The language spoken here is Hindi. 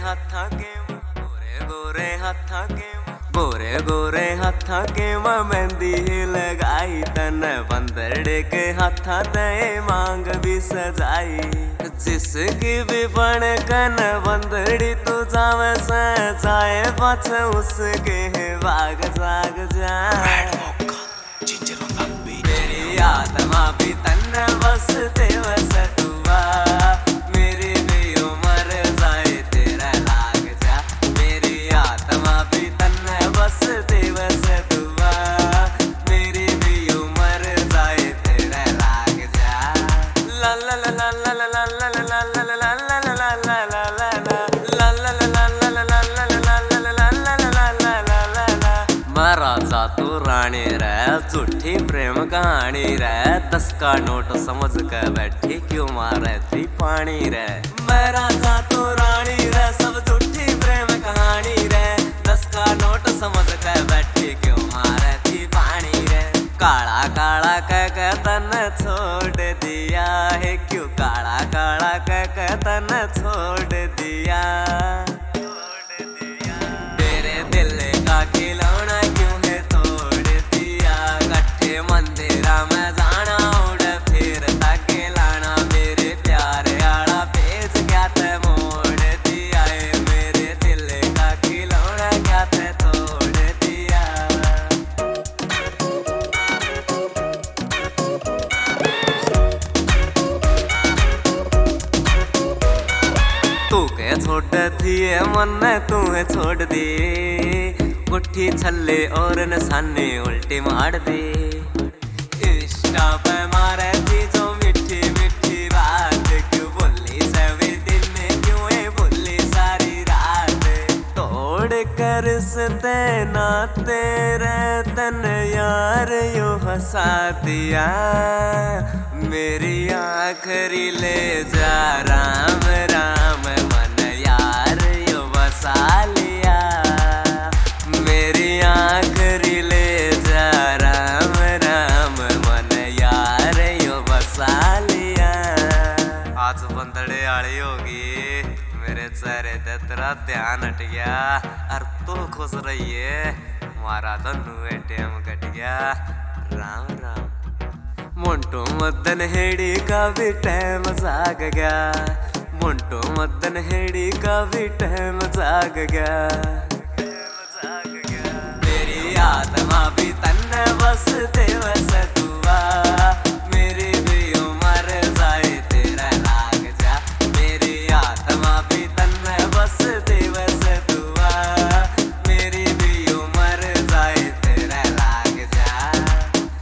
हत्था के गोरे गोरे हत्था के मेहंदी लगाई तन बंदड़े के हत्था ते मांग भी सजाई। जिसकी भी बन कन बंदड़ी तू जावे से जाए पाछ उसके भाग जाग जा। मेरी आत्मा भी तन बस देवस दुआ मेरी भी उम्र जाए तेरा लाग जा। मेरी आत्मा भी तन बस देवस दुआ मेरी भी उम्र जाए तेरा लाग जा। ला ला ला ला ला ला ला ला ला ला ला ला ला ला ला ला महाराजा तू रानी रे झूठी प्रेम कहानी रे 10 का नोट समझ के बैठी क्यों मारे थी पानी रे। महाराजा तू रानी रे सब झूठी प्रेम कहानी रे 10 का नोट समझ के बैठी क्यों मारे थी पानी रे। काला काला कह तन छोड़ दिया है क्यों काला काला कह तन छोड़ दिया। तेरे दिल का खिलौना क्यों है तोड़ दिया। कट्ठे मंदिरा में जाना उड़ फिर ताके लाना मेरे प्यारे आला पेज क्या ते मोड़ दिया है। मेरे दिल का खिलौना क्या ते तोड़ दिया। तू के छोड़ थी मन तू छोड़ दी गुट्ठी छल्ले और निशाने उल्टी मार दे। इंस्टा पे मारे थी जो मिठी मिठी बात क्यों बोली सभी दिन क्यों है बोली सारी रात। तोड़ कर सते नाते तन यार यो हंसा दिया। मेरी आखिरी ले जा राम राम मन यार यो बसा लिया। मेरी आखिरी ले जा राम राम मन यार यो बसा लिया। आज बंदड़े आड़ी होगी मेरे चेहरे ते तेरा ध्यान हट गया और तू खुश रही है मारा धनु एटीएम कट गया। राम राम मोंटो मदन हेड़ी का भी टाइम जाग गया। मोंटो मदन हेड़ी का भी टाइम जाग गया। मेरी आत्मा भी तन बस देवस दुआ